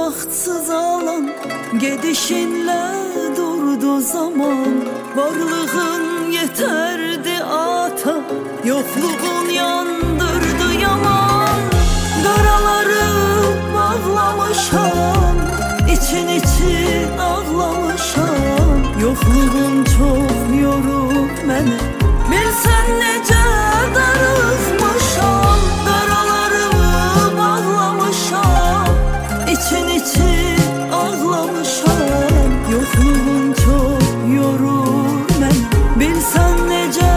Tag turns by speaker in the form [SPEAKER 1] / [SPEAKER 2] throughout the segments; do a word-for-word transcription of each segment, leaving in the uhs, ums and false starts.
[SPEAKER 1] Vaktsız alan gedişinle durdu zaman. Varlığın yeterdi ata, yokluğun yandırdı yaman. Karaları bağlamışam, için için ağlamışam. Yokluğun çok yorub məni, bilsən necə darıxmışam. Qaralarımı bağlamışam, için için ağlamışam. Yokluğun çok yorub məni, bilsən necə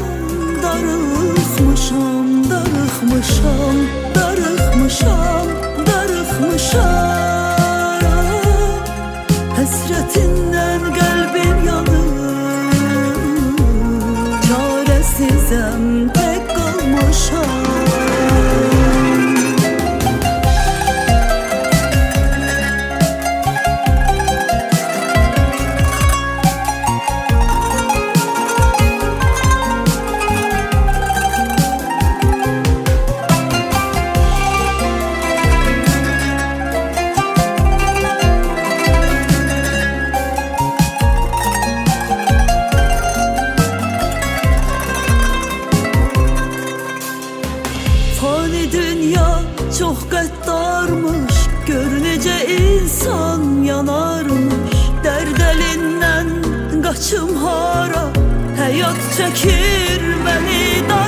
[SPEAKER 1] darıxmışam. Darıxmışam, darıxmışam, darıxmışam. Həsrətindən qəlbim yanır, çarəsizəm, tək qalmışam. Fani dünya çox qəddarmış, gör necə insan yanarmış. Dərd əlindən qaçım hara, həyat çəkir məni dar.